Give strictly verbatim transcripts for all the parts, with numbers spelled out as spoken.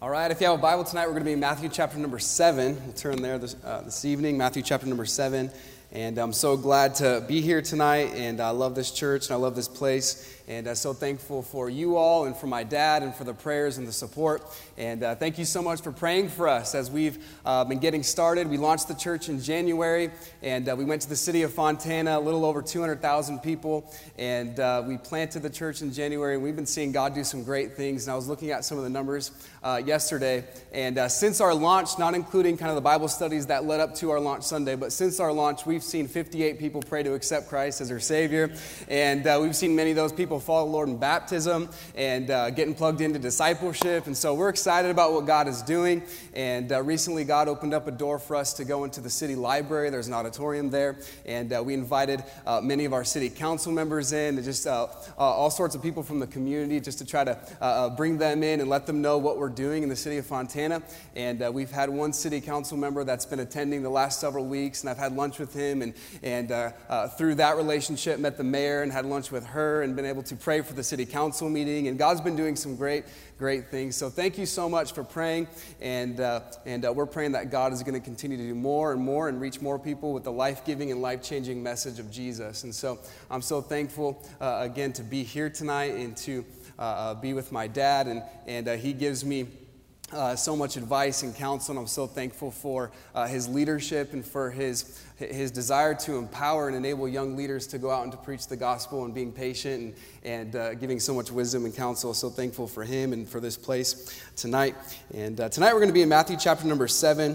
All right, if you have a Bible tonight, we're going to be in Matthew chapter number seven. We'll turn there this, uh, this evening, Matthew chapter number seven. And I'm so glad to be here tonight, and I love this church, and I love this place. And I'm so thankful for you all and for my dad and for the prayers and the support. And uh, thank you so much for praying for us as we've uh, been getting started. We launched the church in January, and uh, we went to the city of Fontana, a little over two hundred thousand people. And uh, we planted the church in January, and we've been seeing God do some great things. And I was looking at some of the numbers uh, yesterday. And uh, since our launch, not including kind of the Bible studies that led up to our launch Sunday, but since our launch, we've seen fifty-eight people pray to accept Christ as their Savior. And uh, we've seen many of those people follow the Lord in baptism and uh, getting plugged into discipleship. And so we're excited about what God is doing. And uh, recently God opened up a door for us to go into the city library. There's an auditorium there. And uh, we invited uh, many of our city council members in, and just uh, uh, all sorts of people from the community, just to try to uh, bring them in and let them know what we're doing in the city of Fontana. And uh, we've had one city council member that's been attending the last several weeks, and I've had lunch with him, and, and uh, uh, through that relationship met the mayor and had lunch with her and been able to pray for the city council meeting. And God's been doing some great, great things. So thank you so much for praying. And uh, and uh, we're praying that God is going to continue to do more and more and reach more people with the life-giving and life-changing message of Jesus. And so I'm so thankful, uh, again, to be here tonight and to uh, uh, be with my dad. And, and uh, he gives me Uh, so much advice and counsel, and I'm so thankful for uh, his leadership and for his his desire to empower and enable young leaders to go out and to preach the gospel, and being patient and, and uh, giving so much wisdom and counsel. So thankful for him and for this place tonight. And uh, tonight we're going to be in Matthew chapter number seven,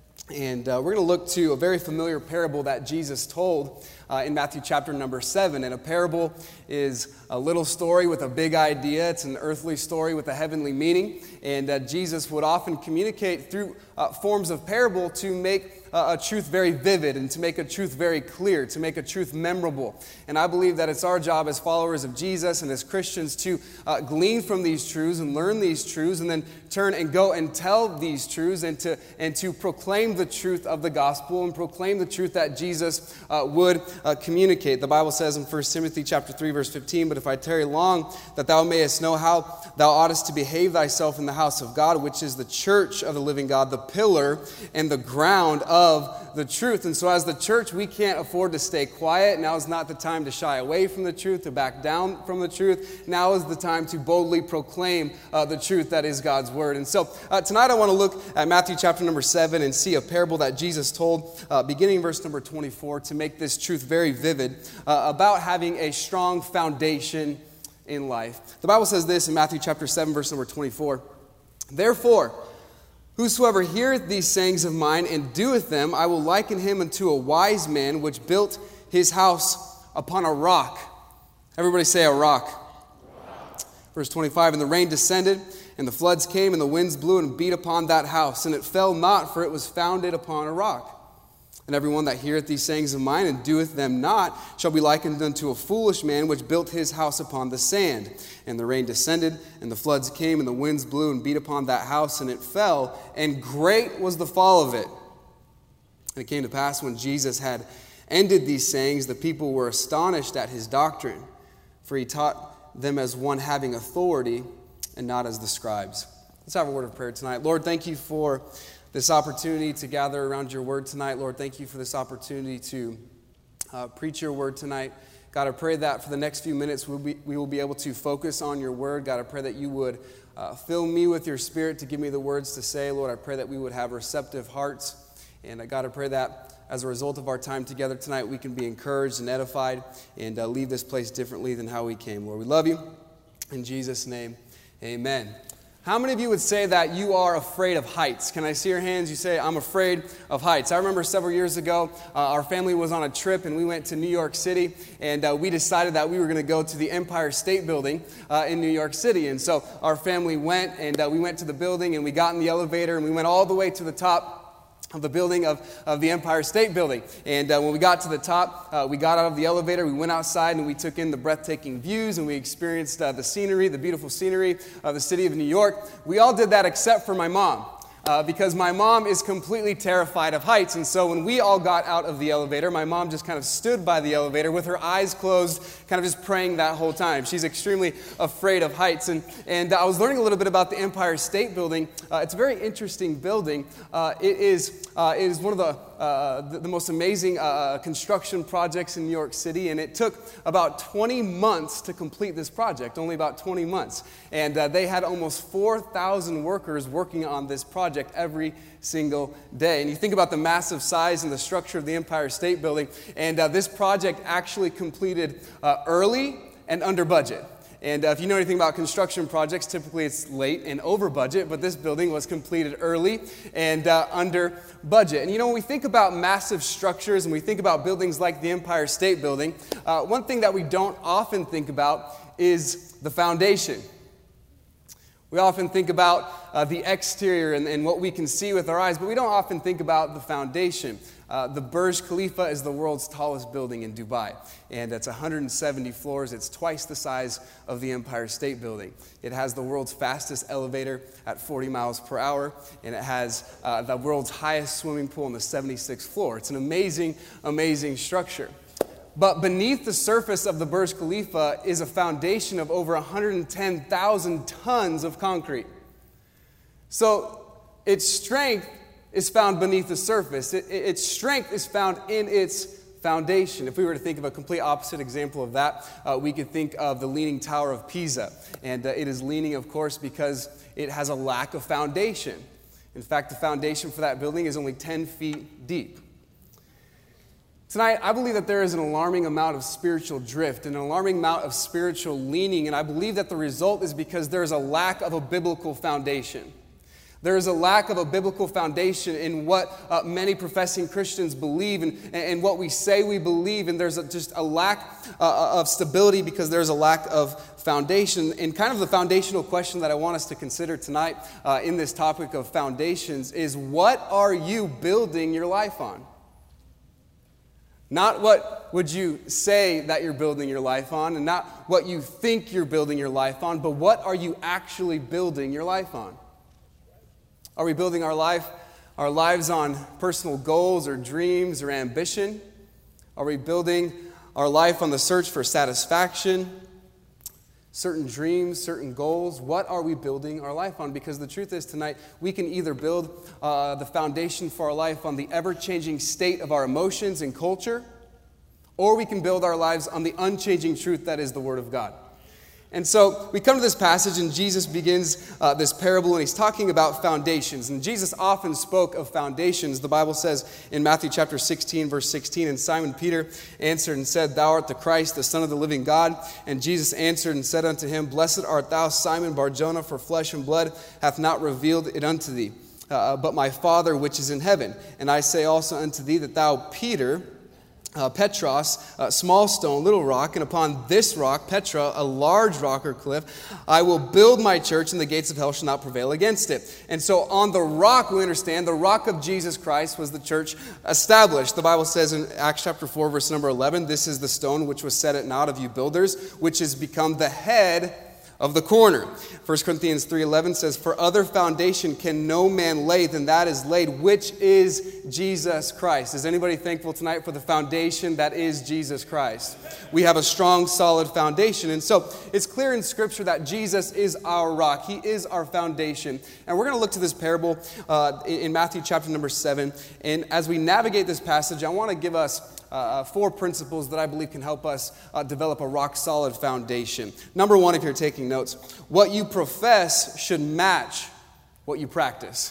and uh, we're going to look to a very familiar parable that Jesus told uh, in Matthew chapter number seven. And a parable is a little story with a big idea. It's an earthly story with a heavenly meaning. And uh, Jesus would often communicate through uh, forms of parable to make uh, a truth very vivid and to make a truth very clear, to make a truth memorable. And I believe that it's our job as followers of Jesus and as Christians to uh, glean from these truths and learn these truths, and then turn and go and tell these truths, and to and to proclaim the truth of the gospel and proclaim the truth that Jesus uh, would uh, communicate. The Bible says in First Timothy chapter three, verse fifteen, "But if I tarry long, that thou mayest know how thou oughtest to behave thyself in the house of God, which is the church of the living God, the pillar and the ground of the truth." And so as the church, we can't afford to stay quiet. Now is not the time to shy away from the truth, to back down from the truth. Now is the time to boldly proclaim uh, the truth that is God's word. And so uh, tonight I want to look at Matthew chapter number seven and see a parable that Jesus told, uh, beginning in verse number twenty-four, to make this truth very vivid, uh, about having a strong foundation in life. The Bible says this in Matthew chapter seven, verse number twenty-four. "Therefore, whosoever heareth these sayings of mine and doeth them, I will liken him unto a wise man which built his house upon a rock." Everybody say a rock. Rock. Verse twenty-five, "And the rain descended, and the floods came, and the winds blew and beat upon that house, and it fell not, for it was founded upon a rock. And everyone that heareth these sayings of mine and doeth them not shall be likened unto a foolish man which built his house upon the sand. And the rain descended, and the floods came, and the winds blew and beat upon that house, and it fell, and great was the fall of it. And it came to pass, when Jesus had ended these sayings, the people were astonished at his doctrine, for he taught them as one having authority, and not as the scribes." Let's have a word of prayer tonight. Lord, thank you for this opportunity to gather around your word tonight. Lord, thank you for this opportunity to uh, preach your word tonight. God, I pray that for the next few minutes we'll be, we will be able to focus on your word. God, I pray that you would uh, fill me with your spirit to give me the words to say. Lord, I pray that we would have receptive hearts. And uh, God, I pray that as a result of our time together tonight, we can be encouraged and edified and uh, leave this place differently than how we came. Lord, we love you. In Jesus' name, amen. How many of you would say that you are afraid of heights? Can I see your hands? You say, "I'm afraid of heights." I remember several years ago, uh, our family was on a trip, and we went to New York City, and uh, we decided that we were going to go to the Empire State Building uh, in New York City. And so our family went, and uh, we went to the building, and we got in the elevator, and we went all the way to the top of the building of, of the Empire State Building. And uh, when we got to the top, uh, we got out of the elevator, we went outside, and we took in the breathtaking views, and we experienced uh, the scenery, the beautiful scenery of the city of New York. We all did that except for my mom. uh, because my mom is completely terrified of heights. And so when we all got out of the elevator, my mom just kind of stood by the elevator with her eyes closed, kind of just praying that whole time. She's extremely afraid of heights. And, and I was learning a little bit about the Empire State Building. Uh, it's a very interesting building. Uh, it, is, uh, it is one of the, uh, the, the most amazing uh, construction projects in New York City, and it took about twenty months to complete this project, only about twenty months. And uh, they had almost four thousand workers working on this project every single day. And you think about the massive size and the structure of the Empire State Building, and uh, this project actually completed uh, early and under budget. And uh, if you know anything about construction projects, typically it's late and over budget, but this building was completed early and uh, under budget. And you know, when we think about massive structures and we think about buildings like the Empire State Building, uh, one thing that we don't often think about is the foundation. We often think about uh, the exterior and, and what we can see with our eyes, but we don't often think about the foundation. Uh, the Burj Khalifa is the world's tallest building in Dubai, and it's one hundred seventy floors. It's twice the size of the Empire State Building. It has the world's fastest elevator at forty miles per hour, and it has uh, the world's highest swimming pool on the seventy-sixth floor. It's an amazing, amazing structure. But beneath the surface of the Burj Khalifa is a foundation of over one hundred ten thousand tons of concrete. So its strength is found beneath the surface. It, its strength is found in its foundation. If we were to think of a complete opposite example of that, uh, we could think of the Leaning Tower of Pisa. And uh, it is leaning, of course, because it has a lack of foundation. In fact, the foundation for that building is only ten feet deep. Tonight, I believe that there is an alarming amount of spiritual drift, an alarming amount of spiritual leaning, and I believe that the result is because there is a lack of a biblical foundation. There is a lack of a biblical foundation in what uh, many professing Christians believe and, and what we say we believe, and there's a, just a lack uh, of stability because there's a lack of foundation. And kind of the foundational question that I want us to consider tonight uh, in this topic of foundations is, what are you building your life on? Not what would you say that you're building your life on, and not what you think you're building your life on, but what are you actually building your life on? Are we building our life, our lives on personal goals or dreams or ambition? Are we building our life on the search for satisfaction, certain dreams, certain goals? What are we building our life on? Because the truth is tonight, we can either build uh, the foundation for our life on the ever-changing state of our emotions and culture, or we can build our lives on the unchanging truth that is the Word of God. And so we come to this passage, and Jesus begins uh, this parable, and he's talking about foundations. And Jesus often spoke of foundations. The Bible says in Matthew chapter sixteen, verse sixteen, and Simon Peter answered and said, "Thou art the Christ, the Son of the living God." And Jesus answered and said unto him, "Blessed art thou, Simon Bar-Jonah, for flesh and blood hath not revealed it unto thee, uh, but my Father which is in heaven. And I say also unto thee that thou, Peter, Uh, Petros, a small stone, little rock, and upon this rock, Petra, a large rock or cliff, I will build my church, and the gates of hell shall not prevail against it." And so on the rock, we understand, the rock of Jesus Christ was the church established. The Bible says in Acts chapter four, verse number eleven, "This is the stone which was set at naught of you builders, which has become the head of the corner." First Corinthians three eleven says, "For other foundation can no man lay than that is laid, which is Jesus Christ." Is anybody thankful tonight for the foundation that is Jesus Christ? We have a strong, solid foundation. And so it's clear in Scripture that Jesus is our rock. He is our foundation. And we're going to look to this parable uh, in Matthew chapter number seven. And as we navigate this passage, I want to give us Uh, four principles that I believe can help us uh, develop a rock-solid foundation. Number one, if you're taking notes, what you profess should match what you practice.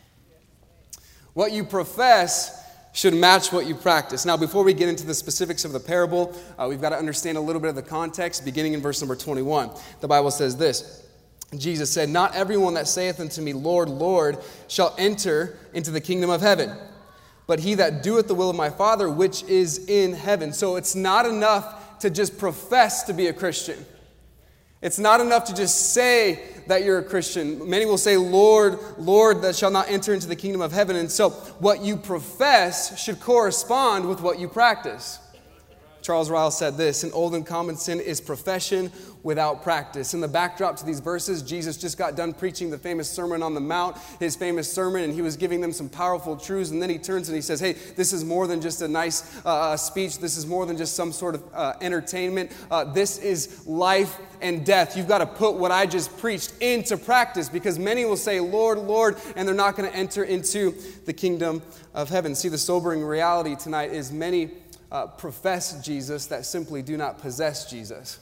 What you profess should match what you practice. Now, before we get into the specifics of the parable, uh, we've got to understand a little bit of the context, beginning in verse number twenty-one. The Bible says this, Jesus said, "Not everyone that saith unto me, Lord, Lord, shall enter into the kingdom of heaven, but he that doeth the will of my Father which is in heaven." So it's not enough to just profess to be a Christian. It's not enough to just say that you're a Christian. Many will say, "Lord, Lord, that shall not enter into the kingdom of heaven." And so what you profess should correspond with what you practice. Charles Ryle said this: an old and common sin is profession without practice. In the backdrop to these verses, Jesus just got done preaching the famous Sermon on the Mount, his famous sermon, and he was giving them some powerful truths. And then he turns and he says, hey, this is more than just a nice uh, speech. This is more than just some sort of uh, entertainment. Uh, this is life and death. You've got to put what I just preached into practice, because many will say, Lord, Lord, and they're not going to enter into the kingdom of heaven. See, the sobering reality tonight is many uh, profess Jesus that simply do not possess Jesus.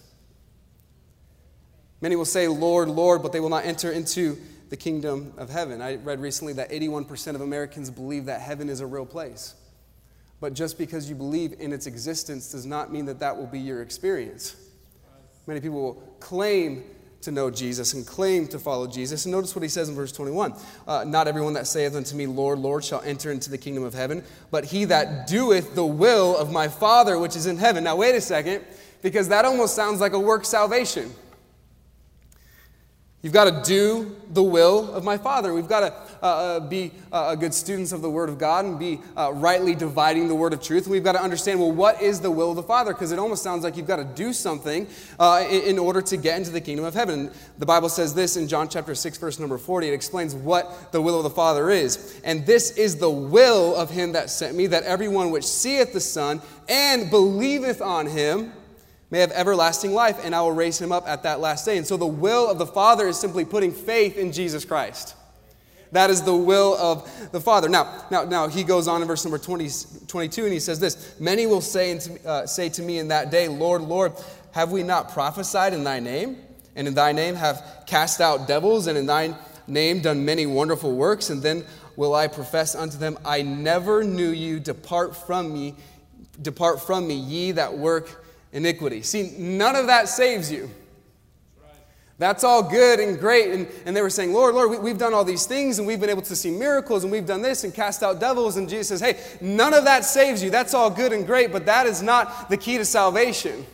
Many will say, Lord, Lord, but they will not enter into the kingdom of heaven. I read recently that eighty-one percent of Americans believe that heaven is a real place. But just because you believe in its existence does not mean that that will be your experience. Many people will claim to know Jesus and claim to follow Jesus. And notice what he says in verse twenty-one. Uh, Not everyone that saith unto me, Lord, Lord, shall enter into the kingdom of heaven, but he that doeth the will of my Father which is in heaven. Now wait a second, because that almost sounds like a work salvation. You've got to do the will of my Father. We've got to uh, be uh, good students of the Word of God and be uh, rightly dividing the Word of truth. And we've got to understand, well, what is the will of the Father? Because it almost sounds like you've got to do something uh, in, in order to get into the kingdom of heaven. The Bible says this in John chapter six, verse number forty. It explains what the will of the Father is. And this is the will of him that sent me, that everyone which seeth the Son and believeth on him may have everlasting life, and I will raise him up at that last day. And so the will of the Father is simply putting faith in Jesus Christ. That is the will of the Father. Now, now, now he goes on in verse number twenty, twenty-two, and he says this: many will say, uh, say to me in that day, Lord, Lord, have we not prophesied in thy name? And in thy name have cast out devils, and in thy name done many wonderful works? And then will I profess unto them, I never knew you, depart from me, depart from me, ye that work iniquity. See, none of that saves you. That's all good and great. And, and they were saying, Lord, Lord, we, we've done all these things, and we've been able to see miracles, and we've done this and cast out devils. And Jesus says, hey, none of that saves you. That's all good and great, but that is not the key to salvation.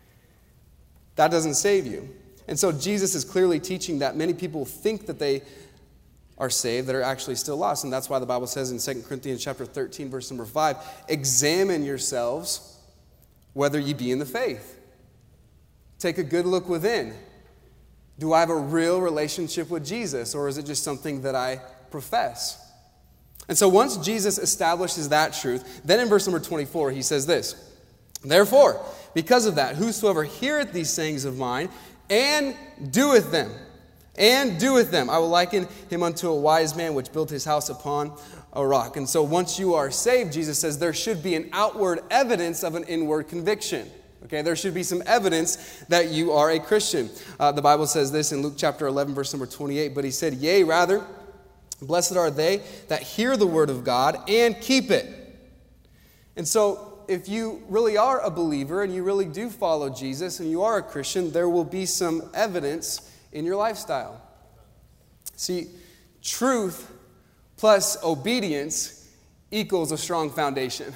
That doesn't save you. And so Jesus is clearly teaching that many people think that they are saved that are actually still lost. And that's why the Bible says in Second Corinthians chapter thirteen, verse number five, examine yourselves whether ye be in the faith. Take a good look within. Do I have a real relationship with Jesus, or is it just something that I profess? And so once Jesus establishes that truth, then in verse number twenty-four, he says this: therefore, because of that, whosoever heareth these sayings of mine, and doeth them, and doeth them, I will liken him unto a wise man which built his house upon a rock. And so once you are saved, Jesus says there should be an outward evidence of an inward conviction. Okay, there should be some evidence that you are a Christian. Uh, the Bible says this in Luke chapter eleven, verse number twenty-eight, but he said, yea, rather, blessed are they that hear the word of God and keep it. And so if you really are a believer and you really do follow Jesus and you are a Christian, there will be some evidence in your lifestyle. See, truth plus obedience equals a strong foundation.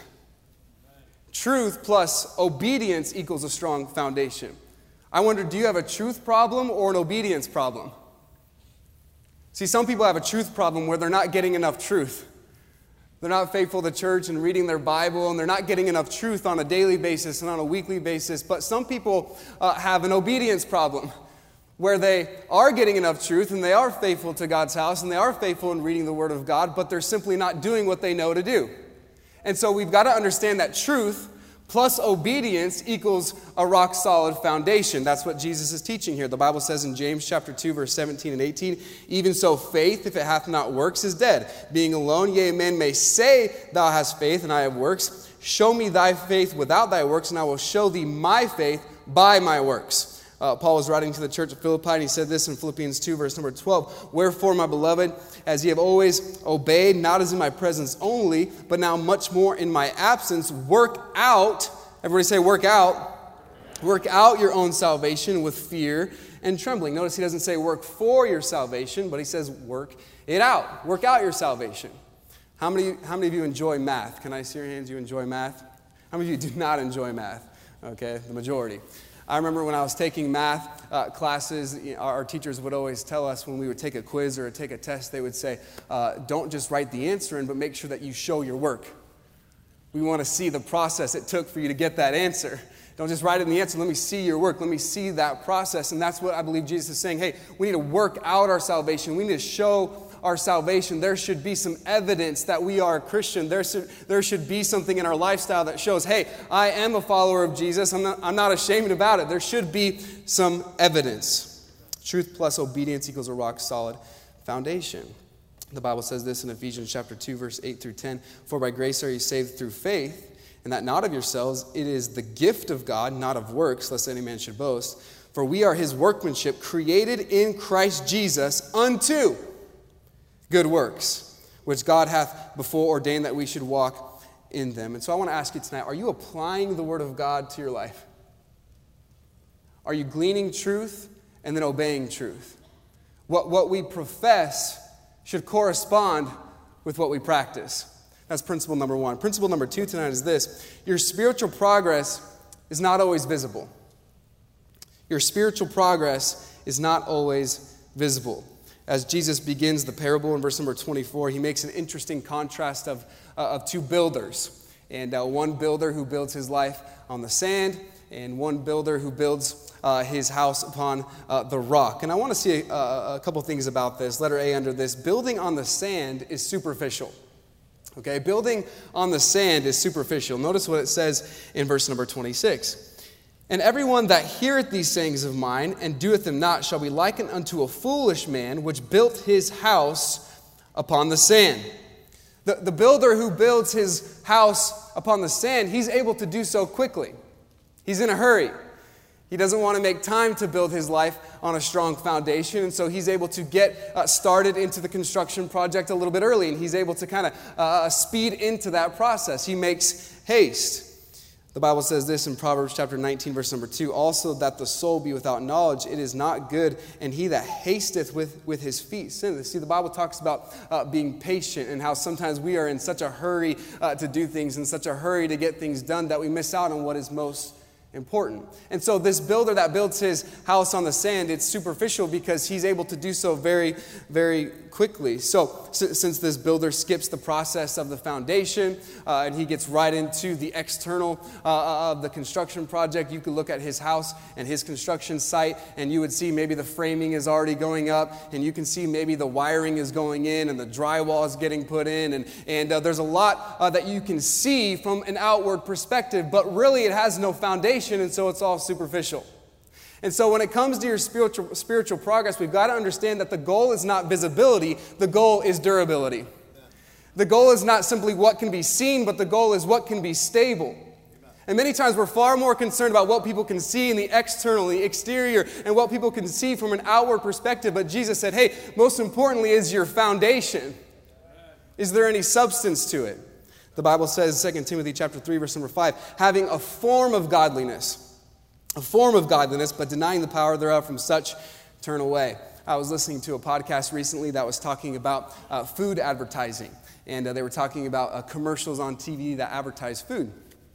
Truth plus obedience equals a strong foundation. I wonder, do you have a truth problem or an obedience problem? See, some people have a truth problem where they're not getting enough truth. They're not faithful to church and reading their Bible, and they're not getting enough truth on a daily basis and on a weekly basis. But some people uh, have an obedience problem, where they are getting enough truth and they are faithful to God's house and they are faithful in reading the Word of God, but they're simply not doing what they know to do. And so we've got to understand that truth plus obedience equals a rock-solid foundation. That's what Jesus is teaching here. The Bible says in James chapter two, verse seventeen and eighteen, even so faith, if it hath not works, is dead. Being alone, yea, man may say, thou hast faith, and I have works. Show me thy faith without thy works, and I will show thee my faith by my works. Uh, Paul was writing to the church of Philippi, and he said this in Philippians two, verse number twelve. Wherefore, my beloved, as ye have always obeyed, not as in my presence only, but now much more in my absence, work out, everybody say work out, work out your own salvation with fear and trembling. Notice he doesn't say work for your salvation, but he says work it out. Work out your salvation. How many, how many of you enjoy math? Can I see your hands? You enjoy math? How many of you do not enjoy math? Okay, the majority. I remember when I was taking math uh, classes, you know, our, our teachers would always tell us when we would take a quiz or take a test, they would say, uh, don't just write the answer in, but make sure that you show your work. We want to see the process it took for you to get that answer. Don't just write in the answer. Let me see your work. Let me see that process. And that's what I believe Jesus is saying. Hey, we need to work out our salvation. We need to show our salvation. There should be some evidence that we are a Christian. There should, there should be something in our lifestyle that shows, hey, I am a follower of Jesus. I'm not, I'm not ashamed about it. There should be some evidence. Truth plus obedience equals a rock solid foundation. The Bible says this in Ephesians chapter two, verse eight through ten. For by grace are you saved through faith, and that not of yourselves. It is the gift of God, not of works, lest any man should boast. For we are his workmanship, created in Christ Jesus unto good works, which God hath before ordained that we should walk in them. And so I want to ask you tonight, are you applying the word of God to your life? Are you gleaning truth and then obeying truth? What, what we profess should correspond with what we practice. That's principle number one. Principle number two tonight is this. Your spiritual progress is not always visible. Your spiritual progress is not always visible. As Jesus begins the parable in verse number twenty-four, he makes an interesting contrast of, uh, of two builders. And uh, one builder who builds his life on the sand, and one builder who builds uh, his house upon uh, the rock. And I want to see a, a couple things about this. Letter A under this. Building on the sand is superficial. Okay, building on the sand is superficial. Notice what it says in verse number twenty-six. And everyone that heareth these sayings of mine and doeth them not shall be likened unto a foolish man which built his house upon the sand. The, the builder who builds his house upon the sand, he's able to do so quickly. He's in a hurry. He doesn't want to make time to build his life on a strong foundation, and so he's able to get uh, started into the construction project a little bit early, and he's able to kind of uh, speed into that process. He makes haste. The Bible says this in Proverbs chapter nineteen, verse number two, also that the soul be without knowledge, it is not good, and he that hasteth with, with his feet sinneth. See, the Bible talks about uh, being patient and how sometimes we are in such a hurry uh, to do things, in such a hurry to get things done that we miss out on what is most important. And so this builder that builds his house on the sand, it's superficial because he's able to do so very, very quickly. So s- since this builder skips the process of the foundation uh, and he gets right into the external uh, of the construction project, you could look at his house and his construction site and you would see maybe the framing is already going up, and you can see maybe the wiring is going in and the drywall is getting put in, and, and uh, there's a lot uh, that you can see from an outward perspective, but really it has no foundation. And so it's all superficial. And so when it comes to your spiritual spiritual progress, we've got to understand that the goal is not visibility, the goal is durability. The goal is not simply what can be seen, but the goal is what can be stable. And many times we're far more concerned about what people can see in the external, the exterior, and what people can see from an outward perspective. But Jesus said, hey, most importantly is your foundation. Is there any substance to it? The Bible says, Second Timothy chapter three, verse number five, having a form of godliness, a form of godliness, but denying the power thereof, from such turn away. I was listening to a podcast recently that was talking about uh, food advertising, and uh, they were talking about uh, commercials on T V that advertise food.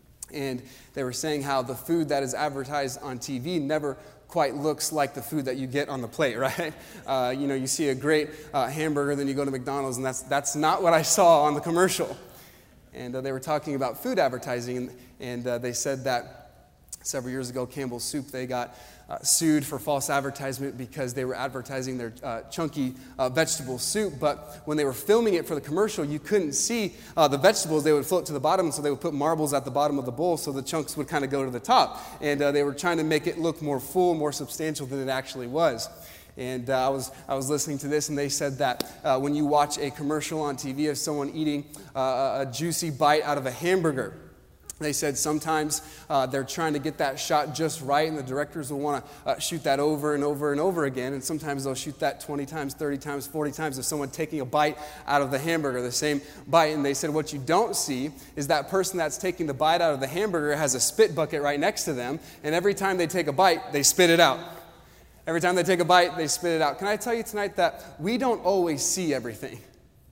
And they were saying how the food that is advertised on T V never quite looks like the food that you get on the plate, right? Uh, you know, you see a great uh, hamburger, then you go to McDonald's, and that's that's not what I saw on the commercial. And uh, they were talking about food advertising, and, and uh, they said that several years ago, Campbell's Soup, they got uh, sued for false advertisement because they were advertising their uh, chunky uh, vegetable soup. But when they were filming it for the commercial, you couldn't see uh, the vegetables. They would float to the bottom, so they would put marbles at the bottom of the bowl so the chunks would kind of go to the top. And uh, they were trying to make it look more full, more substantial than it actually was. And uh, I was I was listening to this, and they said that uh, when you watch a commercial on T V of someone eating uh, a juicy bite out of a hamburger, they said sometimes uh, they're trying to get that shot just right, and the directors will want to uh, shoot that over and over and over again, and sometimes they'll shoot that twenty times, thirty times, forty times of someone taking a bite out of the hamburger, the same bite. And they said what you don't see is that person that's taking the bite out of the hamburger has a spit bucket right next to them, and every time they take a bite, they spit it out. Every time they take a bite, they spit it out. Can I tell you tonight that we don't always see everything?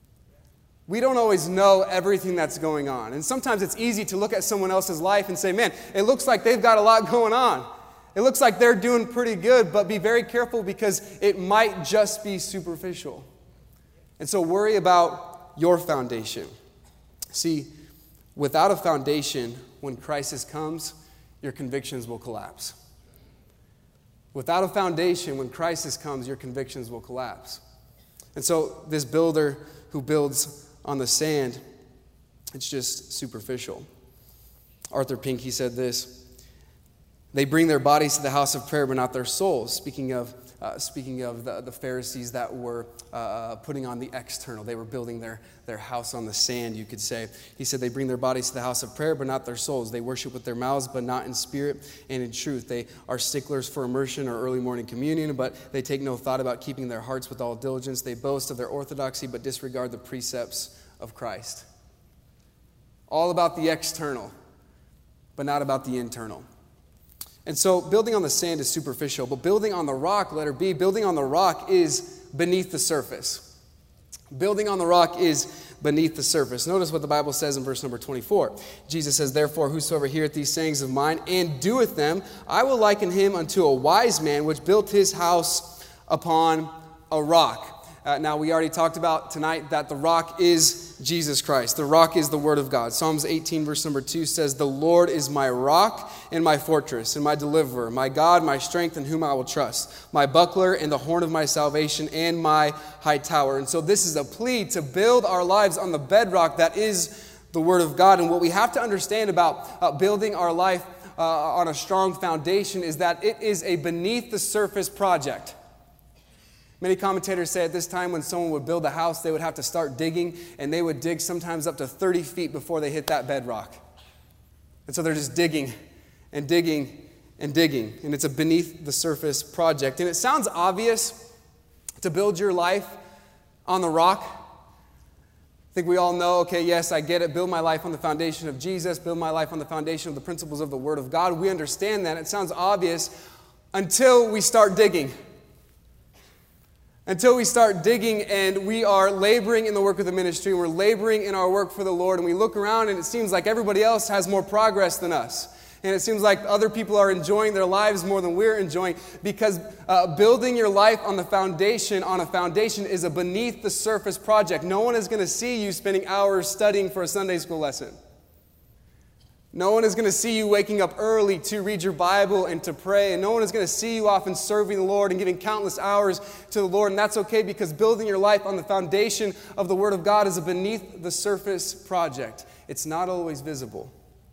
We don't always know everything that's going on. And sometimes it's easy to look at someone else's life and say, man, it looks like they've got a lot going on. It looks like they're doing pretty good, but be very careful because it might just be superficial. And so worry about your foundation. See, Without a foundation, when crisis comes, your convictions will collapse. Without a foundation, when crisis comes, your convictions will collapse. And so this builder who builds on the sand, it's just superficial. Arthur Pink, he said this: they bring their bodies to the house of prayer, but not their souls. Speaking of uh, speaking of the, the Pharisees that were uh, putting on the external. They were building their, their house on the sand, you could say. He said they bring their bodies to the house of prayer, but not their souls. They worship with their mouths, but not in spirit and in truth. They are sticklers for immersion or early morning communion, but they take no thought about keeping their hearts with all diligence. They boast of their orthodoxy, but disregard the precepts of Christ. All about the external, but not about the internal. And so building on the sand is superficial, but building on the rock, letter B, building on the rock is beneath the surface. Building on the rock is beneath the surface. Notice what the Bible says in verse number twenty-four. Jesus says, therefore, whosoever heareth these sayings of mine and doeth them, I will liken him unto a wise man which built his house upon a rock. Uh, now, we already talked about tonight that the rock is Jesus Christ. The rock is the Word of God. Psalms eighteen, verse number two says, the Lord is my rock and my fortress and my deliverer, my God, my strength, in whom I will trust, my buckler and the horn of my salvation and my high tower. And so this is a plea to build our lives on the bedrock that is the Word of God. And what we have to understand about uh, building our life uh, on a strong foundation is that it is a beneath the surface project. Many commentators say at this time when someone would build a house, they would have to start digging, and they would dig sometimes up to thirty feet before they hit that bedrock. And so they're just digging and digging and digging, and it's a beneath the surface project. And it sounds obvious to build your life on the rock. I think we all know, okay, yes, I get it. Build my life on the foundation of Jesus. Build my life on the foundation of the principles of the Word of God. We understand that. It sounds obvious until we start digging. Until we start digging and we are laboring in the work of the ministry, and we're laboring in our work for the Lord, and we look around and it seems like everybody else has more progress than us. And it seems like other people are enjoying their lives more than we're enjoying, because uh, building your life on the foundation, on a foundation is a beneath the surface project. No one is going to see you spending hours studying for a Sunday school lesson. No one is going to see you waking up early to read your Bible and to pray. And no one is going to see you often serving the Lord and giving countless hours to the Lord. And that's okay, because building your life on the foundation of the Word of God is a beneath the surface project. It's not always visible.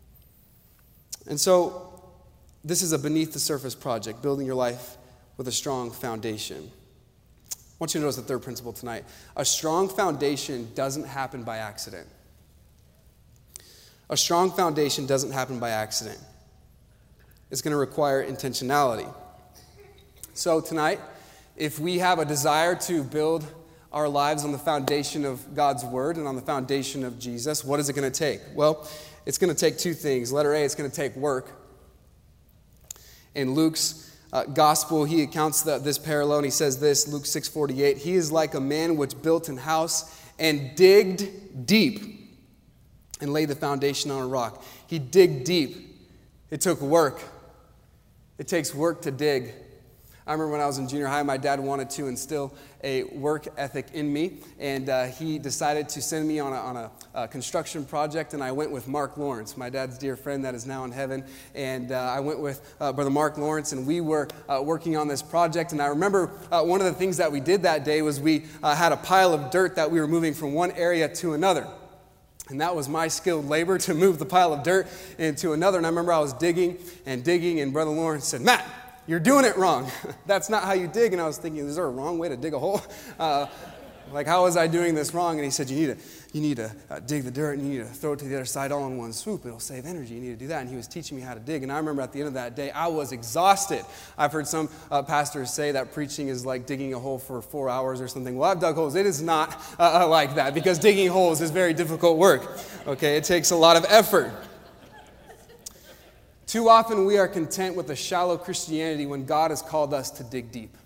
And so this is a beneath the surface project, building your life with a strong foundation. I want you to notice the third principle tonight. A strong foundation doesn't happen by accident. A strong foundation doesn't happen by accident. It's going to require intentionality. So tonight, if we have a desire to build our lives on the foundation of God's Word and on the foundation of Jesus, what is it going to take? Well, it's going to take two things. Letter A, it's going to take work. In Luke's uh, gospel, he accounts the, this parallel, and he says this, Luke six forty-eight, he is like a man which built an house and digged deep and laid the foundation on a rock. He digged deep. It took work. It takes work to dig. I remember when I was in junior high, my dad wanted to instill a work ethic in me, and uh, he decided to send me on a, on a, a construction project, and I went with Mark Lawrence, my dad's dear friend that is now in heaven, and uh, I went with uh, Brother Mark Lawrence, and we were uh, working on this project, and I remember uh, one of the things that we did that day was we uh, had a pile of dirt that we were moving from one area to another. And that was my skilled labor to move the pile of dirt into another. And I remember I was digging and digging, and Brother Lawrence said, Matt, you're doing it wrong. That's not how you dig. And I was thinking, is there a wrong way to dig a hole? Uh, like, how was I doing this wrong? And he said, you need to, you need to uh, dig the dirt, and you need to throw it to the other side all in one swoop. It'll save energy. You need to do that. And he was teaching me how to dig. And I remember at the end of that day, I was exhausted. I've heard some uh, pastors say that preaching is like digging a hole for four hours or something. Well, I've dug holes. It is not uh, like that, because digging holes is very difficult work. Okay, it takes a lot of effort. Too often we are content with a shallow Christianity when God has called us to dig deep.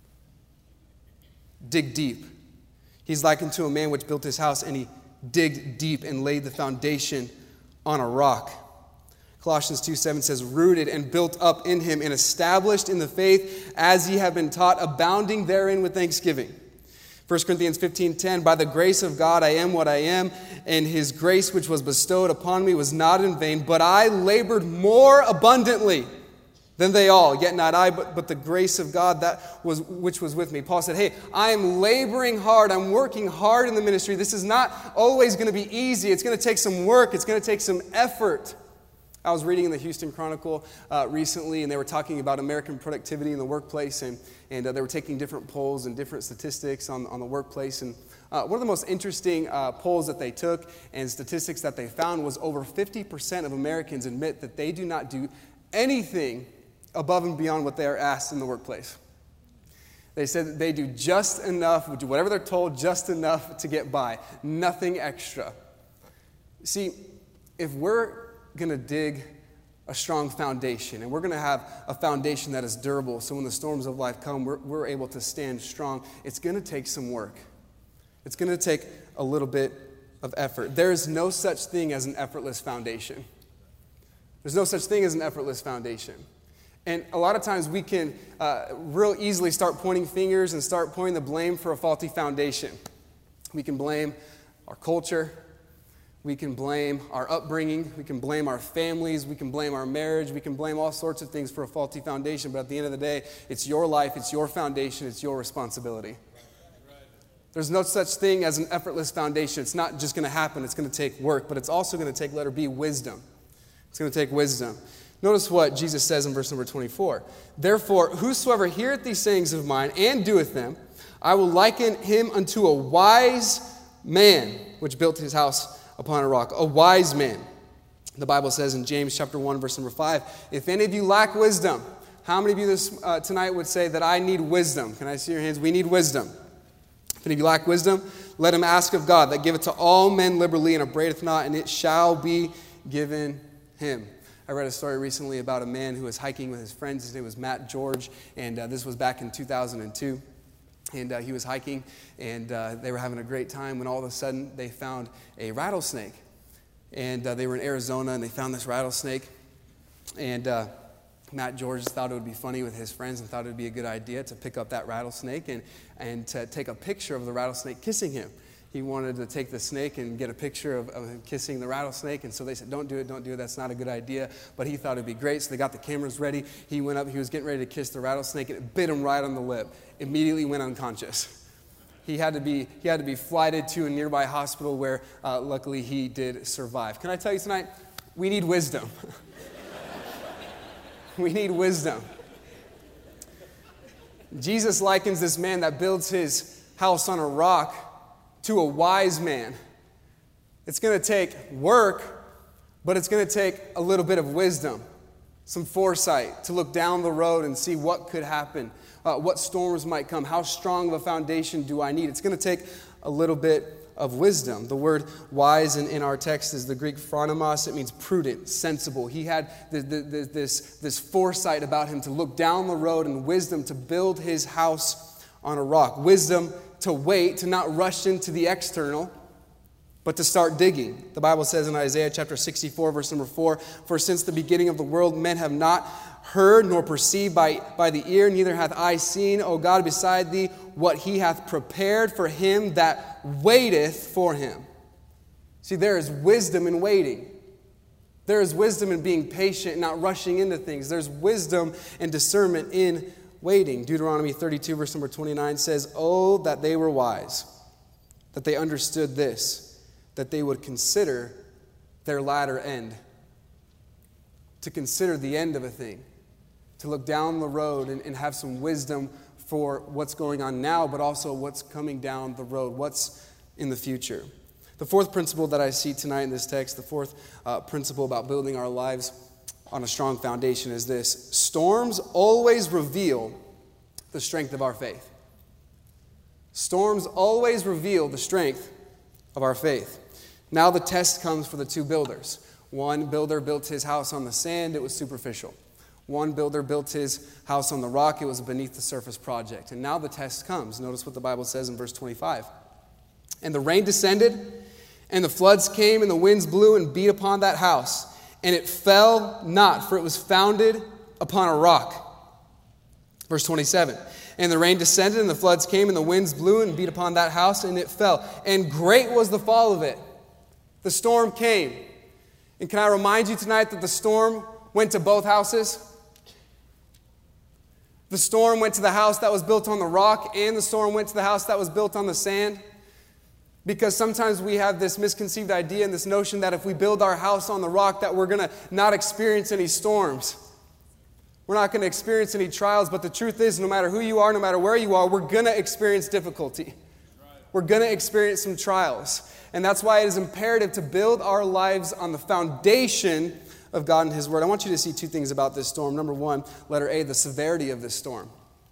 Dig deep. He's likened to a man which built his house, and he digged deep and laid the foundation on a rock. Colossians two seven says, rooted and built up in him and established in the faith as ye have been taught, abounding therein with thanksgiving. First Corinthians fifteen ten, by the grace of God I am what I am, and his grace which was bestowed upon me was not in vain, but I labored more abundantly than they all, yet not I, but, but the grace of God that was which was with me. Paul said, hey, I am laboring hard. I'm working hard in the ministry. This is not always going to be easy. It's going to take some work. It's going to take some effort. I was reading in the Houston Chronicle uh, recently, and they were talking about American productivity in the workplace, and, and uh, they were taking different polls and different statistics on, on the workplace. And uh, one of the most interesting uh, polls that they took and statistics that they found was over fifty percent of Americans admit that they do not do anything above and beyond what they are asked in the workplace. They said that they do just enough, do whatever they're told, just enough to get by, nothing extra. See, if we're going to dig a strong foundation, and we're going to have a foundation that is durable, so when the storms of life come, we're, we're able to stand strong, it's going to take some work. It's going to take a little bit of effort. There is no such thing as an effortless foundation. There's no such thing as an effortless foundation. And a lot of times we can uh, real easily start pointing fingers and start pointing the blame for a faulty foundation. We can blame our culture. We can blame our upbringing. We can blame our families. We can blame our marriage. We can blame all sorts of things for a faulty foundation. But at the end of the day, it's your life. It's your foundation. It's your responsibility. There's no such thing as an effortless foundation. It's not just going to happen. It's going to take work. But it's also going to take, letter B, wisdom. It's going to take wisdom. Notice what Jesus says in verse number twenty-four. Therefore, whosoever heareth these sayings of mine and doeth them, I will liken him unto a wise man, which built his house upon a rock. A wise man. The Bible says in James chapter one, verse number five, if any of you lack wisdom, how many of you this uh, tonight would say that I need wisdom? Can I see your hands? We need wisdom. If any of you lack wisdom, let him ask of God, that giveth to all men liberally and upbraideth not, and it shall be given him. I read a story recently about a man who was hiking with his friends. His name was Matt George, and uh, this was back in two thousand two. And uh, he was hiking, and uh, they were having a great time when all of a sudden they found a rattlesnake. And uh, they were in Arizona, and they found this rattlesnake. And uh, Matt George thought it would be funny with his friends and thought it would be a good idea to pick up that rattlesnake and, and to take a picture of the rattlesnake kissing him. He wanted to take the snake and get a picture of, of him kissing the rattlesnake. And so they said, don't do it, don't do it. That's not a good idea. But he thought it'd be great. So they got the cameras ready. He went up. He was getting ready to kiss the rattlesnake, and it bit him right on the lip. Immediately went unconscious. He had to be, he had to be flighted to a nearby hospital where uh, luckily he did survive. Can I tell you tonight, we need wisdom. We need wisdom. Jesus likens this man that builds his house on a rock to a wise man. It's going to take work, but it's going to take a little bit of wisdom, some foresight to look down the road and see what could happen, uh, what storms might come, how strong of a foundation do I need. It's going to take a little bit of wisdom. The word wise in, in our text is the Greek phronimos. It means prudent, sensible. He had the, the, the, this, this foresight about him to look down the road, and wisdom to build his house on a rock. Wisdom to wait, to not rush into the external, but to start digging. The Bible says in Isaiah chapter sixty-four, verse number four, for since the beginning of the world men have not heard nor perceived by, by the ear, neither hath eye seen, O God, beside thee, what he hath prepared for him that waiteth for him. See, there is wisdom in waiting. There is wisdom in being patient and not rushing into things. There's wisdom and discernment in waiting. Deuteronomy thirty-two, verse number twenty-nine says, oh, that they were wise, that they understood this, that they would consider their latter end. To consider the end of a thing. To look down the road and, and have some wisdom for what's going on now, but also what's coming down the road, what's in the future. The fourth principle that I see tonight in this text, the fourth uh, principle about building our lives on a strong foundation is this: storms always reveal the strength of our faith. Storms always reveal the strength of our faith. Now the test comes for the two builders. One builder built his house on the sand. It was superficial. One builder built his house on the rock. It was a beneath the surface project. And now the test comes. Notice what the Bible says in verse twenty-five. And the rain descended, and the floods came, and the winds blew and beat upon that house. And it fell not, for it was founded upon a rock. Verse twenty-seven. And the rain descended, and the floods came, and the winds blew and beat upon that house, and it fell. And great was the fall of it. The storm came. And can I remind you tonight that the storm went to both houses? The storm went to the house that was built on the rock, and the storm went to the house that was built on the sand. Because sometimes we have this misconceived idea and this notion that if we build our house on the rock, that we're going to not experience any storms. We're not going to experience any trials, but the truth is, no matter who you are, no matter where you are, we're going to experience difficulty. We're going to experience some trials. And that's why it is imperative to build our lives on the foundation of God and His Word. I want you to see two things about this storm. Number one, letter A, the severity of this storm.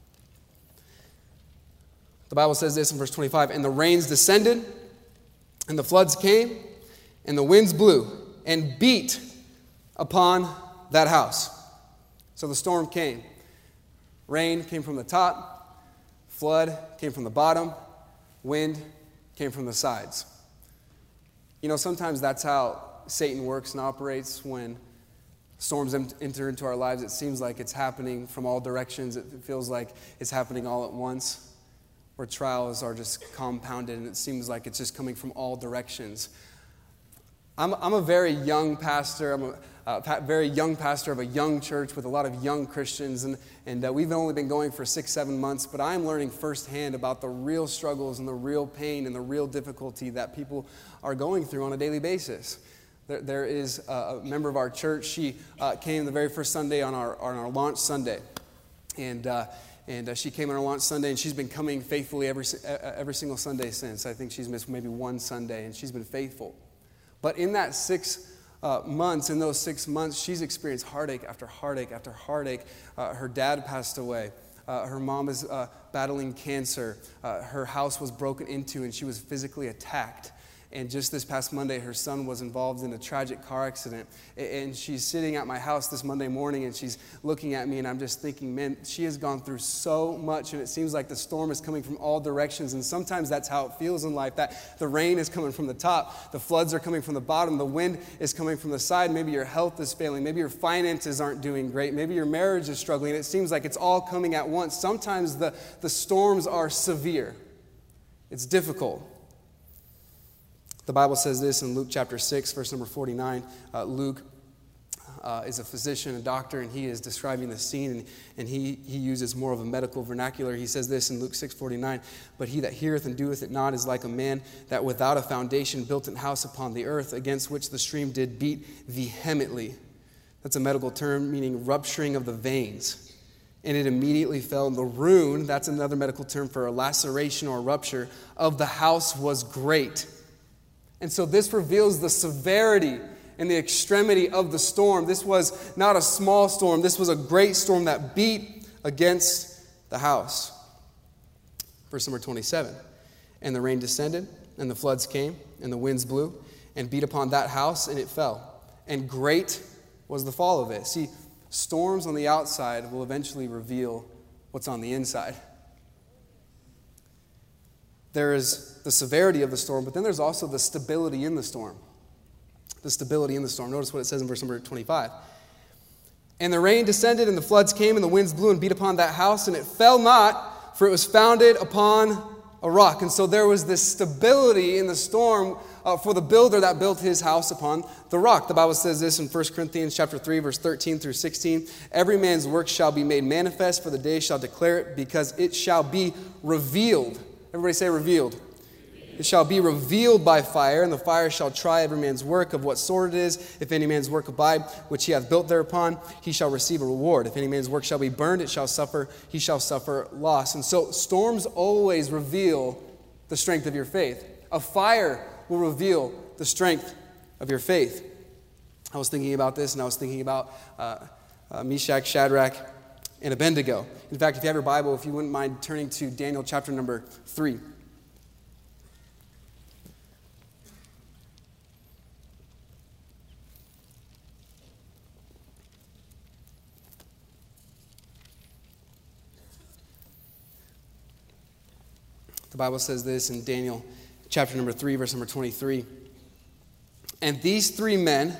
The Bible says this in verse twenty-five, and the rains descended, and the floods came, and the winds blew, and beat upon that house. So the storm came. Rain came from the top, flood came from the bottom, wind came from the sides. You know, sometimes that's how Satan works and operates. When storms enter into our lives, it seems like it's happening from all directions. It feels like it's happening all at once, where trials are just compounded and it seems like it's just coming from all directions. I'm, I'm a very young pastor. I'm a uh, pa- very young pastor of a young church with a lot of young Christians, and, and uh, we've only been going for six, seven months, but I'm learning firsthand about the real struggles and the real pain and the real difficulty that people are going through on a daily basis. There, there is a, a member of our church. She uh, came the very first Sunday on our, on our launch Sunday, and uh, And uh, she came on our launch Sunday, and she's been coming faithfully every every single Sunday since. I think she's missed maybe one Sunday, and she's been faithful. But in that six uh, months, in those six months, she's experienced heartache after heartache after heartache. Uh, her dad passed away. Uh, her mom is uh, battling cancer. Uh, her house was broken into, and she was physically attacked. And just this past Monday, her son was involved in a tragic car accident. And she's sitting at my house this Monday morning, and she's looking at me, and I'm just thinking, man, she has gone through so much, and it seems like the storm is coming from all directions. And sometimes that's how it feels in life, that the rain is coming from the top, the floods are coming from the bottom, the wind is coming from the side. Maybe your health is failing. Maybe your finances aren't doing great. Maybe your marriage is struggling, and it seems like it's all coming at once. Sometimes the, the storms are severe. It's difficult. The Bible says this in Luke chapter six, verse number forty-nine. Uh, Luke uh, is a physician, a doctor, and he is describing the scene, and, and he, he uses more of a medical vernacular. He says this in Luke six forty-nine, but he that heareth and doeth it not is like a man that without a foundation built an house upon the earth, against which the stream did beat vehemently. That's a medical term meaning rupturing of the veins. And it immediately fell. And the ruin, that's another medical term for a laceration or a rupture, of the house was great. And so this reveals the severity and the extremity of the storm. This was not a small storm. This was a great storm that beat against the house. Verse number twenty-seven. And the rain descended, and the floods came, and the winds blew, and beat upon that house, and it fell. And great was the fall of it. See, storms on the outside will eventually reveal what's on the inside. There is the severity of the storm, but then there's also the stability in the storm. The stability in the storm. Notice what it says in verse number twenty-five. And the rain descended, and the floods came, and the winds blew and beat upon that house, and it fell not, for it was founded upon a rock. And so there was this stability in the storm uh, for the builder that built his house upon the rock. The Bible says this in First Corinthians chapter three, verse thirteen through sixteen. Every man's work shall be made manifest, for the day shall declare it, because it shall be revealed. Everybody say revealed. It shall be revealed by fire, and the fire shall try every man's work of what sort it is. If any man's work abide, which he hath built thereupon, he shall receive a reward. If any man's work shall be burned, it shall suffer, he shall suffer loss. And so storms always reveal the strength of your faith. A fire will reveal the strength of your faith. I was thinking about this, and I was thinking about uh, uh, Meshach, Shadrach, and Abednego. In fact, if you have your Bible, if you wouldn't mind turning to Daniel chapter number three. The Bible says this in Daniel chapter number three, verse number twenty-three. And these three men,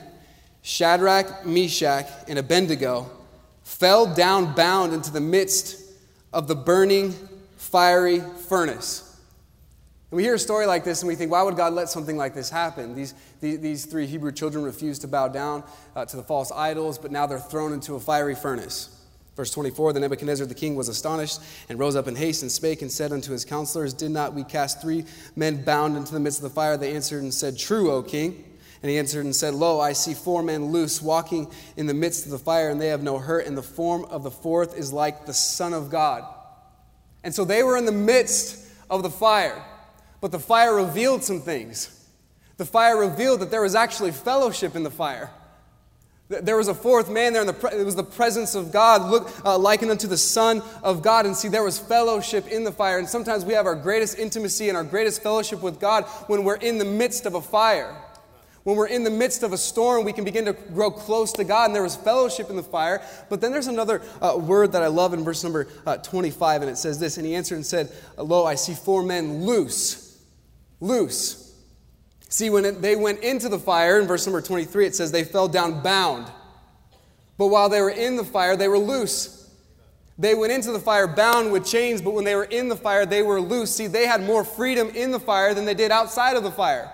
Shadrach, Meshach, and Abednego, fell down bound into the midst of the burning, fiery furnace. And we hear a story like this and we think, why would God let something like this happen? These, these, these three Hebrew children refused to bow down uh, to the false idols, but now they're thrown into a fiery furnace. Verse twenty-four, then Nebuchadnezzar the king was astonished and rose up in haste and spake and said unto his counselors, did not we cast three men bound into the midst of the fire? They answered and said, true, O king. And he answered and said, lo, I see four men loose walking in the midst of the fire, and they have no hurt, and the form of the fourth is like the Son of God. And so they were in the midst of the fire, but the fire revealed some things. The fire revealed that there was actually fellowship in the fire. There was a fourth man there, and the, it was the presence of God, look, uh, likened unto the Son of God. And see, there was fellowship in the fire. And sometimes we have our greatest intimacy and our greatest fellowship with God when we're in the midst of a fire. When we're in the midst of a storm, we can begin to grow close to God, and there was fellowship in the fire. But then there's another uh, word that I love in verse number uh, twenty-five, and it says this, and he answered and said, lo, I see four men loose. Loose. See, when it, they went into the fire, in verse number twenty-three, it says they fell down bound. But while they were in the fire, they were loose. They went into the fire bound with chains, but when they were in the fire, they were loose. See, they had more freedom in the fire than they did outside of the fire.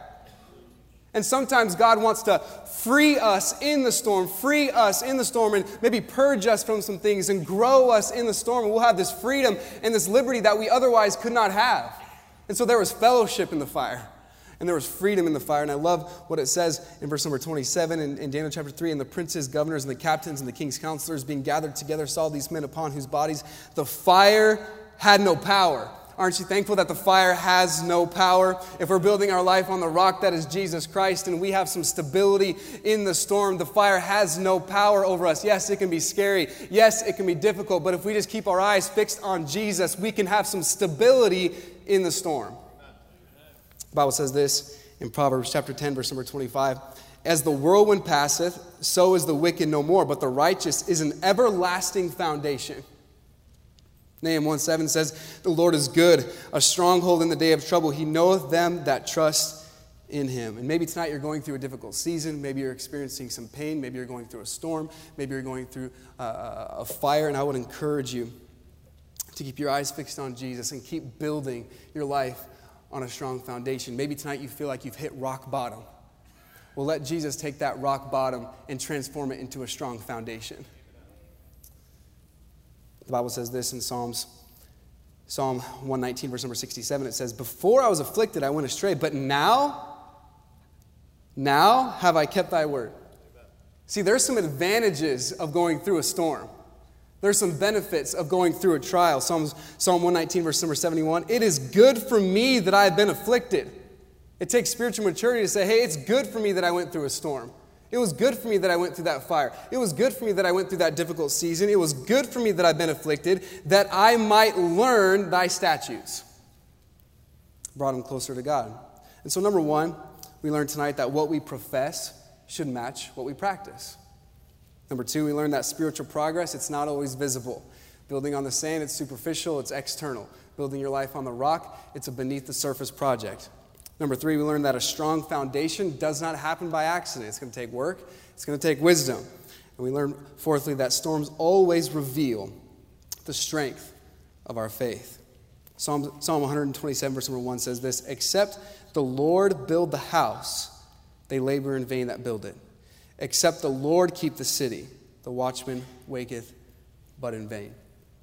And sometimes God wants to free us in the storm, free us in the storm, and maybe purge us from some things and grow us in the storm. And we'll have this freedom and this liberty that we otherwise could not have. And so there was fellowship in the fire. And there was freedom in the fire. And I love what it says in verse number twenty-seven in, in Daniel chapter three. And the princes, governors, and the captains, and the king's counselors being gathered together saw these men upon whose bodies the fire had no power. Aren't you thankful that the fire has no power? If we're building our life on the rock that is Jesus Christ and we have some stability in the storm, the fire has no power over us. Yes, it can be scary. Yes, it can be difficult. But if we just keep our eyes fixed on Jesus, we can have some stability in the storm. The Bible says this in Proverbs chapter ten, verse number twenty-five. As the whirlwind passeth, so is the wicked no more, but the righteous is an everlasting foundation. Nahum one seven says, the Lord is good, a stronghold in the day of trouble. He knoweth them that trust in him. And maybe tonight you're going through a difficult season. Maybe you're experiencing some pain. Maybe you're going through a storm. Maybe you're going through uh, a fire. And I would encourage you to keep your eyes fixed on Jesus and keep building your life on a strong foundation. Maybe tonight you feel like you've hit rock bottom. Well, let Jesus take that rock bottom and transform it into a strong foundation. The Bible says this in Psalms, Psalm one nineteen, verse number sixty-seven. It says, before I was afflicted, I went astray, but now, now have I kept thy word. See, there's some advantages of going through a storm. There's some benefits of going through a trial. Psalms, Psalm one nineteen, verse number seventy-one. It is good for me that I have been afflicted. It takes spiritual maturity to say, hey, it's good for me that I went through a storm. It was good for me that I went through that fire. It was good for me that I went through that difficult season. It was good for me that I've been afflicted, that I might learn thy statutes. Brought him closer to God. And so number one, we learned tonight that what we profess should match what we practice. Number two, we learned that spiritual progress, it's not always visible. Building on the sand, it's superficial, it's external. Building your life on the rock, it's a beneath the surface project. Number three, we learned that a strong foundation does not happen by accident. It's going to take work. It's going to take wisdom. And we learned, fourthly, that storms always reveal the strength of our faith. Psalm, Psalm one twenty-seven, verse number one says this, except the Lord build the house, they labor in vain that build it. Except the Lord keep the city, the watchman waketh but in vain.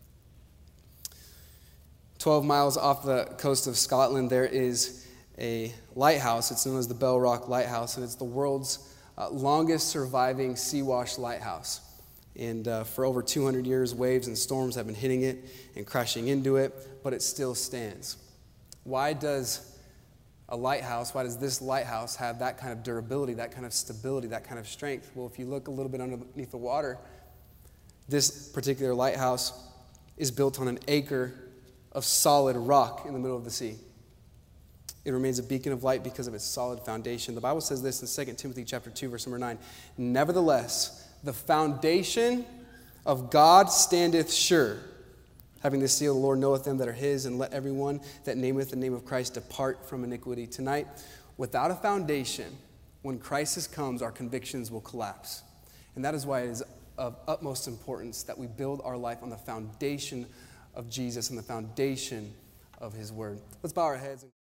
Twelve miles off the coast of Scotland, there is a lighthouse. It's known as the Bell Rock Lighthouse, and it's the world's uh, longest surviving sea-washed lighthouse. And uh, for over two hundred years, waves and storms have been hitting it and crashing into it, but it still stands. Why does a lighthouse, why does this lighthouse have that kind of durability, that kind of stability, that kind of strength? Well, if you look a little bit underneath the water, this particular lighthouse is built on an acre of solid rock in the middle of the sea. It remains a beacon of light because of its solid foundation. The Bible says this in Second Timothy chapter two, verse number nine. Nevertheless, the foundation of God standeth sure, having this seal, the Lord knoweth them that are his, and let everyone that nameth the name of Christ depart from iniquity. Tonight, without a foundation, when crisis comes, our convictions will collapse. And that is why it is of utmost importance that we build our life on the foundation of Jesus and the foundation of his word. Let's bow our heads.